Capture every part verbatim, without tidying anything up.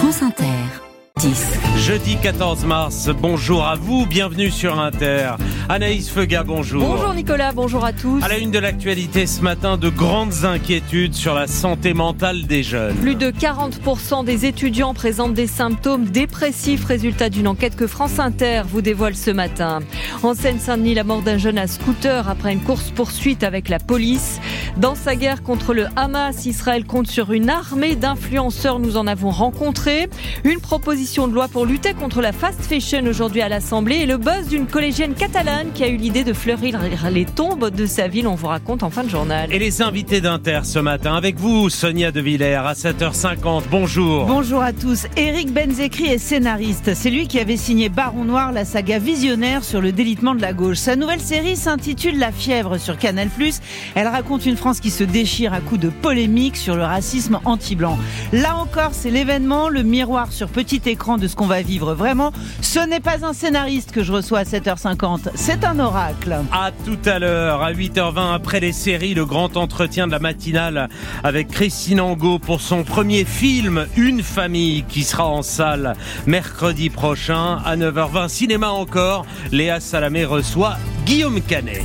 France Inter. dix. Jeudi quatorze mars, bonjour à vous, bienvenue sur Inter. Anaïs Feuga, bonjour. Bonjour Nicolas, bonjour à tous. À la une de l'actualité ce matin, de grandes inquiétudes sur la santé mentale des jeunes. Plus de quarante pour cent des étudiants présentent des symptômes dépressifs, résultat d'une enquête que France Inter vous dévoile ce matin. En Seine-Saint-Denis, la mort d'un jeune à scooter après une course-poursuite avec la police. Dans sa guerre contre le Hamas, Israël compte sur une armée d'influenceurs, nous en avons rencontré. Une proposition de loi pour lutter contre la fast fashion aujourd'hui à l'Assemblée et le buzz d'une collégienne catalane qui a eu l'idée de fleurir les tombes de sa ville. On vous raconte en fin de journal. Et les invités d'Inter ce matin avec vous, Sonia De Villers à sept heures cinquante. Bonjour. Bonjour à tous. Éric Benzekri est scénariste. C'est lui qui avait signé Baron Noir, la saga visionnaire sur le délitement de la gauche. Sa nouvelle série s'intitule La Fièvre sur Canal plus. Elle raconte une France qui se déchire à coups de polémiques sur le racisme anti-blanc. Là encore, c'est l'événement, le miroir sur petit écran de ce qu'on va vivre vraiment. Ce n'est pas un scénariste que je reçois à sept heures cinquante, c'est un oracle. À tout à l'heure, à huit heures vingt, après les séries, le grand entretien de la matinale avec Christine Angot pour son premier film, Une famille, qui sera en salle mercredi prochain à neuf heures vingt. Cinéma encore, Léa Salamé reçoit Guillaume Canet.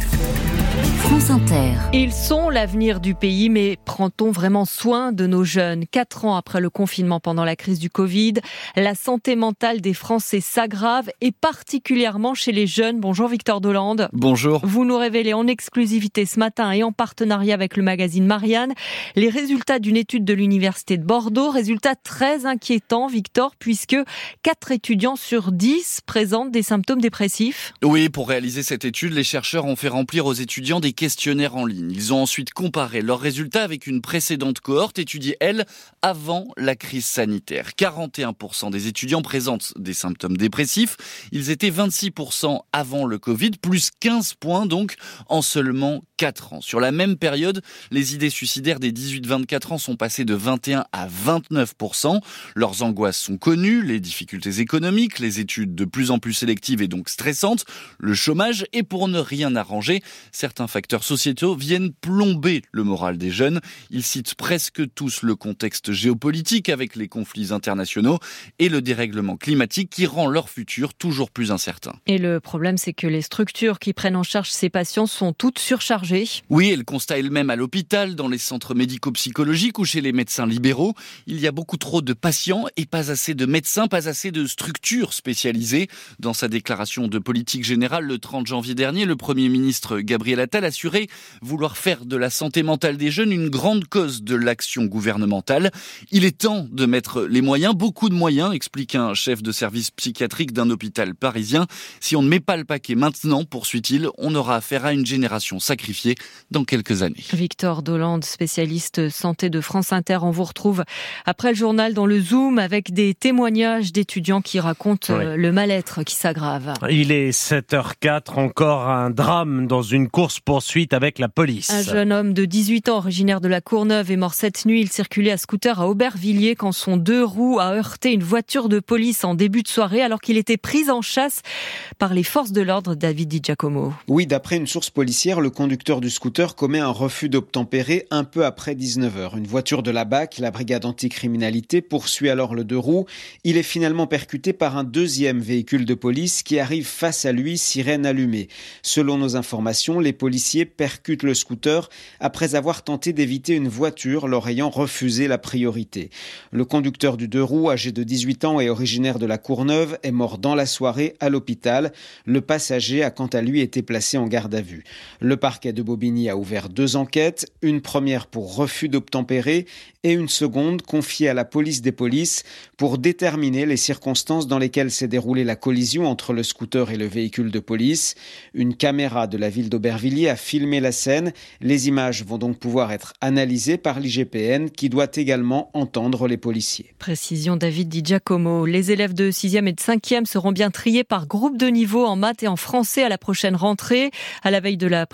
France Inter. Ils sont l'avenir du pays, mais prend-on vraiment soin de nos jeunes ? Quatre ans après le confinement pendant la crise du Covid, la santé mentale des Français s'aggrave et particulièrement chez les jeunes. Bonjour Victor Dolande. Bonjour. Vous nous révélez en exclusivité ce matin et en partenariat avec le magazine Marianne les résultats d'une étude de l'Université de Bordeaux. Résultats très inquiétants, Victor, puisque quatre étudiants sur dix présentent des symptômes dépressifs. Oui, pour réaliser cette étude, les chercheurs ont fait remplir aux étudiants des questionnaires en ligne. Ils ont ensuite comparé leurs résultats avec une précédente cohorte étudiée, elle, avant la crise sanitaire. quarante et un pour cent des étudiants présentent des symptômes dépressifs. Ils étaient vingt-six pour cent avant le Covid, plus quinze points donc en seulement quatre ans. Sur la même période, les idées suicidaires des dix-huit vingt-quatre ans sont passées de vingt et un à vingt-neuf pour cent. Leurs angoisses sont connues, les difficultés économiques, les études de plus en plus sélectives et donc stressantes, le chômage et pour ne rien arranger, certains facteurs sociétaux viennent plomber le moral des jeunes. Ils citent presque tous le contexte géopolitique avec les conflits internationaux et le dérèglement climatique qui rend leur futur toujours plus incertain. Et le problème, c'est que les structures qui prennent en charge ces patients sont toutes surchargées. Oui, et le constat est le même à l'hôpital, dans les centres médico-psychologiques ou chez les médecins libéraux. Il y a beaucoup trop de patients et pas assez de médecins, pas assez de structures spécialisées. Dans sa déclaration de politique générale le trente janvier dernier, le Premier ministre Gabriel Attal assurait vouloir faire de la santé mentale des jeunes une grande cause de l'action gouvernementale. Il est temps de mettre les moyens, beaucoup de moyens, explique un chef de service psychiatrique d'un hôpital parisien. Si on ne met pas le paquet maintenant, poursuit-il, on aura affaire à une génération sacrifiée dans quelques années. Victor Dolande, spécialiste santé de France Inter, on vous retrouve après le journal dans le Zoom avec des témoignages d'étudiants qui racontent oui. le mal-être qui s'aggrave. Il est sept heures quatre, encore un drame dans une course-poursuite avec la police. Un jeune homme de dix-huit ans, originaire de la Courneuve, est mort cette nuit. Il circulait à scooter à Aubervilliers quand son deux roues a heurté une voiture de police en début de soirée alors qu'il était pris en chasse par les forces de l'ordre. David Di Giacomo. Oui, d'après une source policière, le conducteur du scooter commet un refus d'obtempérer un peu après dix-neuf heures. Une voiture de la B A C, la brigade anticriminalité, poursuit alors le deux roues. Il est finalement percuté par un deuxième véhicule de police qui arrive face à lui, sirène allumée. Selon nos informations, les policiers percutent le scooter après avoir tenté d'éviter une voiture leur ayant refusé la priorité. Le conducteur du deux roues, âgé de dix-huit ans et originaire de la Courneuve, est mort dans la soirée à l'hôpital. Le passager a quant à lui été placé en garde à vue. Le parquet de Bobigny a ouvert deux enquêtes, une première pour refus d'obtempérer et une seconde confiée à la police des polices pour déterminer les circonstances dans lesquelles s'est déroulée la collision entre le scooter et le véhicule de police. Une caméra de la ville d'Aubervilliers a filmé la scène. Les images vont donc pouvoir être analysées par l'I G P N qui doit également entendre les policiers. Précision David Di Giacomo. Les élèves de sixième et de cinquième seront bien triés par groupe de niveau en maths et en français à la prochaine rentrée. À la veille de la présentation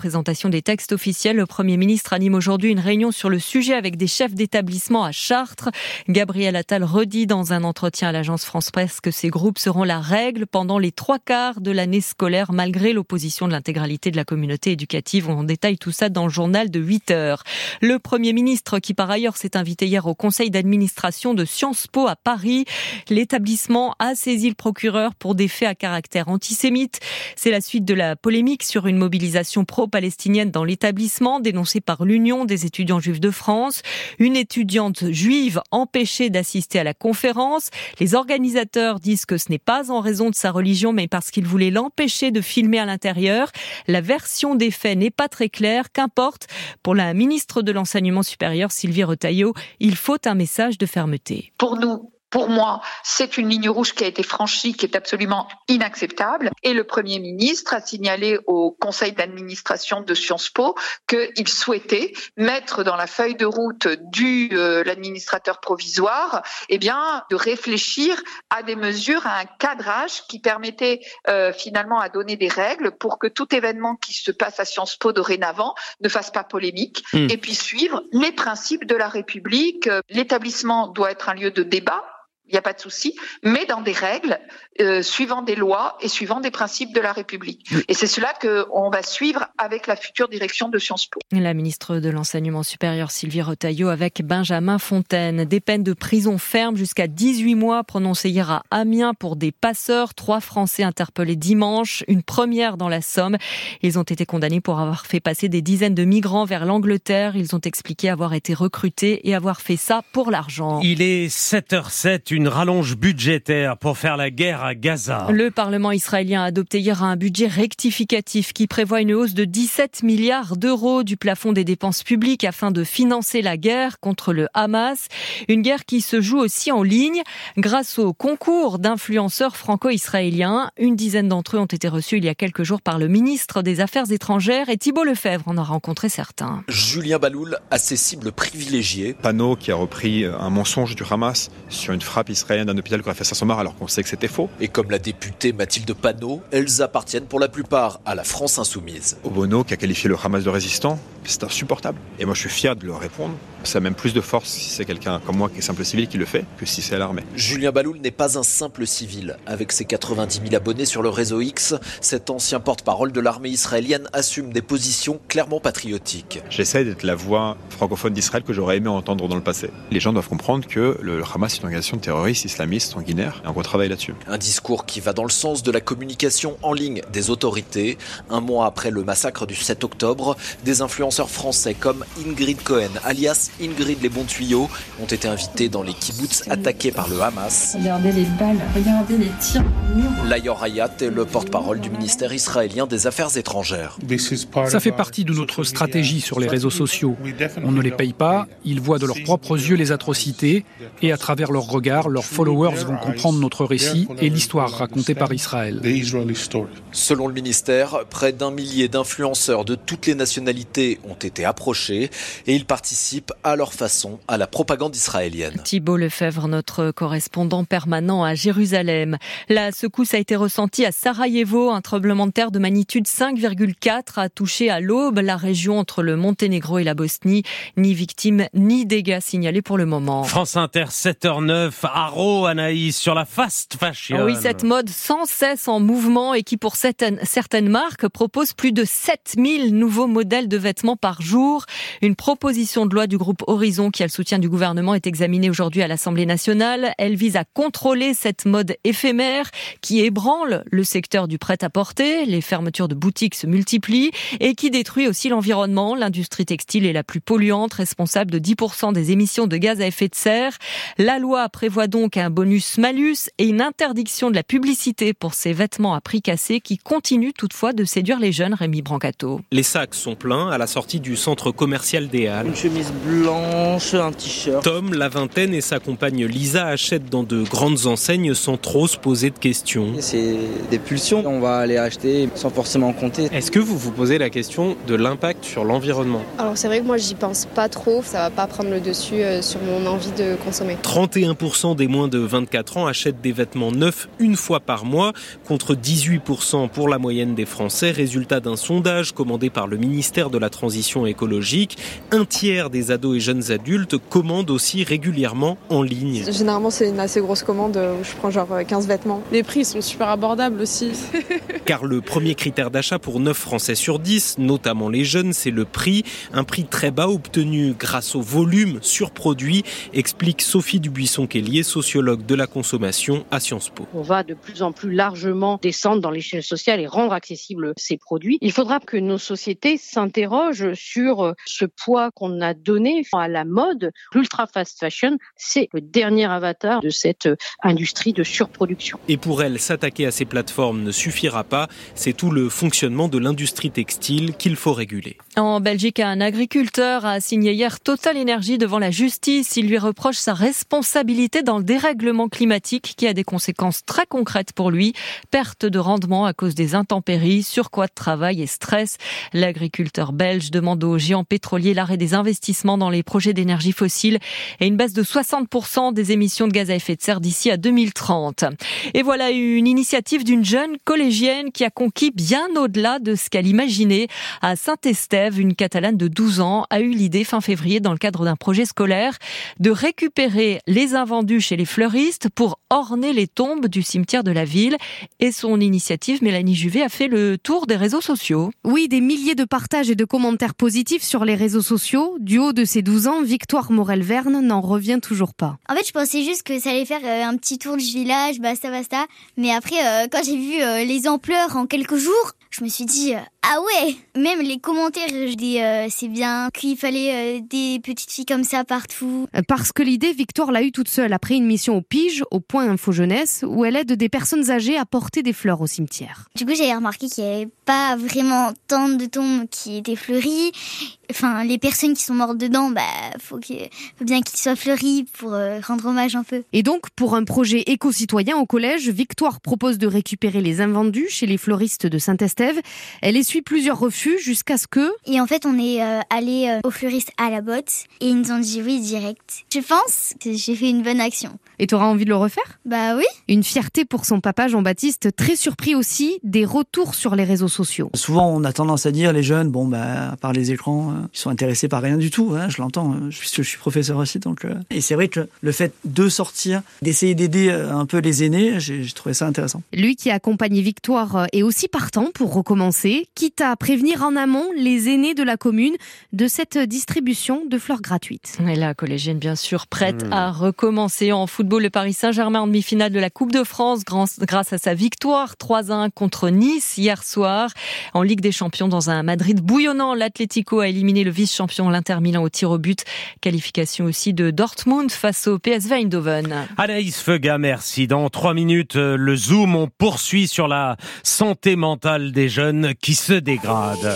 publication des textes officiels, le Premier ministre anime aujourd'hui une réunion sur le sujet avec des chefs d'établissement à Chartres. Gabriel Attal redit dans un entretien à l'agence France Presse que ces groupes seront la règle pendant les trois quarts de l'année scolaire, malgré l'opposition de l'intégralité de la communauté éducative. On détaille tout ça dans le journal de huit heures. Le Premier ministre, qui par ailleurs s'est invité hier au conseil d'administration de Sciences Po à Paris, l'établissement a saisi le procureur pour des faits à caractère antisémite. C'est la suite de la polémique sur une mobilisation pro-palestinienne dans l'établissement, dénoncée par l'Union des étudiants juifs de France. Une étudiante juive empêchée d'assister à la conférence. Les organisateurs disent que ce n'est pas en raison de sa religion, mais parce qu'ils voulaient l'empêcher de filmer à l'intérieur. La version des faits n'est pas très claire. Qu'importe, pour la ministre de l'Enseignement supérieur, Sylvie Retailleau, il faut un message de fermeté. Pour nous, Pour moi, c'est une ligne rouge qui a été franchie, qui est absolument inacceptable. Et le Premier ministre a signalé au conseil d'administration de Sciences Po qu'il souhaitait mettre dans la feuille de route du euh, l'administrateur provisoire, eh bien, de réfléchir à des mesures, à un cadrage qui permettait euh, finalement à donner des règles pour que tout événement qui se passe à Sciences Po dorénavant ne fasse pas polémique mmh. et puisse suivre les principes de la République. L'établissement doit être un lieu de débat. Il n'y a pas de souci, mais dans des règles, euh, suivant des lois et suivant des principes de la République. Et c'est cela qu'on va suivre avec la future direction de Sciences Po. La ministre de l'Enseignement supérieur, Sylvie Retailleau, avec Benjamin Fontaine. Des peines de prison ferme jusqu'à dix-huit mois prononcées hier à Amiens pour des passeurs. Trois Français interpellés dimanche, une première dans la Somme. Ils ont été condamnés pour avoir fait passer des dizaines de migrants vers l'Angleterre. Ils ont expliqué avoir été recrutés et avoir fait ça pour l'argent. Il est sept heures sept, une rallonge budgétaire pour faire la guerre à Gaza. Le Parlement israélien a adopté hier un budget rectificatif qui prévoit une hausse de dix-sept milliards d'euros du plafond des dépenses publiques afin de financer la guerre contre le Hamas. Une guerre qui se joue aussi en ligne grâce au concours d'influenceurs franco-israéliens. Une dizaine d'entre eux ont été reçus il y a quelques jours par le ministre des Affaires étrangères et Thibault Lefebvre en a rencontré certains. Julien Baloul a ses cibles privilégiées. Pano qui a repris un mensonge du Hamas sur une frappe israélienne d'un hôpital qui aurait fait cinq cents morts alors qu'on sait que c'était faux. Et comme la députée Mathilde Panot, elles appartiennent pour la plupart à la France insoumise. Obono qui a qualifié le Hamas de résistant, c'est insupportable. Et moi je suis fier de leur répondre. Ça a même plus de force si c'est quelqu'un comme moi qui est simple civil qui le fait que si c'est l'armée. Julien Baloul n'est pas un simple civil. Avec ses quatre-vingt-dix mille abonnés sur le réseau X, cet ancien porte-parole de l'armée israélienne assume des positions clairement patriotiques. J'essaie d'être la voix francophone d'Israël que j'aurais aimé entendre dans le passé. Les gens doivent comprendre que le Hamas est une organisation terroriste islamiste sanguinaire et on travaille là-dessus. Un discours qui va dans le sens de la communication en ligne des autorités. Un mois après le massacre du sept octobre, des influenceurs français comme Ingrid Cohen, alias Ingrid les bons tuyaux, ont été invités dans les kibboutz attaqués par le Hamas. Regardez les balles, regardez les tirs dans le mur. Layor Hayat est le porte-parole du ministère israélien des Affaires étrangères. Ça fait partie de notre stratégie sur les réseaux sociaux. On ne les paye pas, ils voient de leurs propres yeux les atrocités et à travers leurs regards, leurs followers vont comprendre notre récit et l'histoire racontée par Israël. Selon le ministère, près d'un millier d'influenceurs de toutes les nationalités ont été approchés et ils participent à leur façon à la propagande israélienne. Thibault Lefebvre, notre correspondant permanent à Jérusalem. La secousse a été ressentie à Sarajevo. Un tremblement de terre de magnitude cinq virgule quatre a touché à l'aube la région entre le Monténégro et la Bosnie. Ni victimes ni dégâts signalés pour le moment. France Inter, sept heures neuf, Haro, Anaïs, sur la fast fashion. Oui, cette mode sans cesse en mouvement et qui pour certaines, certaines marques propose plus de sept mille nouveaux modèles de vêtements par jour. Une proposition de loi du groupe Horizon qui a le soutien du gouvernement est examinée aujourd'hui à l'Assemblée nationale. Elle vise à contrôler cette mode éphémère qui ébranle le secteur du prêt-à-porter. Les fermetures de boutiques se multiplient et qui détruit aussi l'environnement. L'industrie textile est la plus polluante, responsable de dix pour cent des émissions de gaz à effet de serre. La loi prévoit donc un bonus-malus et une interdiction de la publicité pour ces vêtements à prix cassé qui continuent toutefois de séduire les jeunes. Rémi Brancato. Les sacs sont pleins à la sortie du centre commercial des Halles. Une chemise blanche, un t-shirt. Tom, la vingtaine, et sa compagne Lisa achètent dans de grandes enseignes sans trop se poser de questions. C'est des pulsions, on va aller acheter sans forcément compter. Est-ce que vous vous posez la question de l'impact sur l'environnement ? Alors c'est vrai que moi j'y pense pas trop, ça va pas prendre le dessus sur mon envie de consommer. trente et un pour cent cent des moins de vingt-quatre ans achètent des vêtements neufs une fois par mois, contre dix-huit pour cent pour la moyenne des Français. Résultat d'un sondage commandé par le ministère de la Transition écologique. Un tiers des ados et jeunes adultes commandent aussi régulièrement en ligne. Généralement, c'est une assez grosse commande où je prends genre quinze vêtements. Les prix sont super abordables aussi. Car le premier critère d'achat pour neuf Français sur dix, notamment les jeunes, c'est le prix. Un prix très bas obtenu grâce au volume surproduit, explique Sophie Dubuisson-Kellier, sociologue de la consommation à Sciences Po. On va de plus en plus largement descendre dans l'échelle sociale et rendre accessibles ces produits. Il faudra que nos sociétés s'interrogent sur ce poids qu'on a donné à la mode. L'ultra fast fashion, c'est le dernier avatar de cette industrie de surproduction. Et pour elle, s'attaquer à ces plateformes ne suffira pas. C'est tout le fonctionnement de l'industrie textile qu'il faut réguler. En Belgique, un agriculteur a signé hier Total Energy devant la justice. Il lui reproche sa responsabilité dans le dérèglement climatique qui a des conséquences très concrètes pour lui. Perte de rendement à cause des intempéries, surcroît de travail et stress. L'agriculteur belge demande aux géants pétroliers l'arrêt des investissements dans les projets d'énergie fossile et une baisse de soixante pour cent des émissions de gaz à effet de serre d'ici à deux mille trente. Et voilà une initiative d'une jeune collégienne qui a conquis bien au-delà de ce qu'elle imaginait. À Saint-Estève, une Catalane de douze ans a eu l'idée fin février, dans le cadre d'un projet scolaire, de récupérer les invendus chez les fleuristes pour orner les tombes du cimetière de la ville. Et son initiative, Mélanie Juvet, a fait le tour des réseaux sociaux. Oui, des milliers de partages et de commentaires positifs sur les réseaux sociaux. Du haut de ses douze ans, Victoire Morel-Verne n'en revient toujours pas. En fait, je pensais juste que ça allait faire euh, un petit tour du village, basta basta. Mais après, euh, quand j'ai vu euh, les ampleurs en quelques jours, je me suis dit, euh, ah ouais. Même les commentaires, je dis, euh, c'est bien qu'il fallait euh, des petites filles comme ça partout. Parce que l'idée, Victoire l'a eue toute seule après une mission au Pige, au Point Info Jeunesse, où elle aide des personnes âgées à porter des fleurs au cimetière. Du coup, j'avais remarqué qu'il n'y avait pas vraiment tant de tombes qui étaient fleuries. Enfin, les personnes qui sont mortes dedans, bah, faut que, faut bien qu'ils soient fleuris pour euh, rendre hommage un peu. Et donc, pour un projet éco-citoyen au collège, Victoire propose de récupérer les invendus chez les fleuristes de Saint-Estève. Elle essuie plusieurs refus jusqu'à ce que... Et en fait, on est euh, allé euh, aux fleuristes à la botte et ils nous ont dit oui direct. Je pense que j'ai fait une bonne action. Et t'auras envie de le refaire ? Bah oui. Une fierté pour son papa Jean-Baptiste, très surpris aussi des retours sur les réseaux sociaux. Souvent, on a tendance à dire, les jeunes, bon, bah, à part les écrans, euh, ils sont intéressés par rien du tout, hein, je l'entends, euh, puisque je suis professeur aussi. Donc, euh... Et c'est vrai que le fait de sortir, d'essayer d'aider euh, un peu les aînés, j'ai, j'ai trouvé ça intéressant. Lui qui a accompagné Victoire est aussi partant pour recommencer, quitte à prévenir en amont les aînés de la commune de cette distribution de fleurs gratuites. Et la collégienne, bien sûr, prête mmh. à recommencer. En football, le Paris Saint-Germain en demi-finale de la Coupe de France grâce à sa victoire trois à un contre Nice hier soir. En Ligue des Champions, dans un Madrid bouillonnant, l'Atlético a éliminé le vice-champion l'Inter Milan au tir au but. Qualification aussi de Dortmund face au P S V Eindhoven. Anaïs Feuga, merci. Dans trois minutes, le Zoom, on poursuit sur la santé mentale des jeunes qui se dégradent.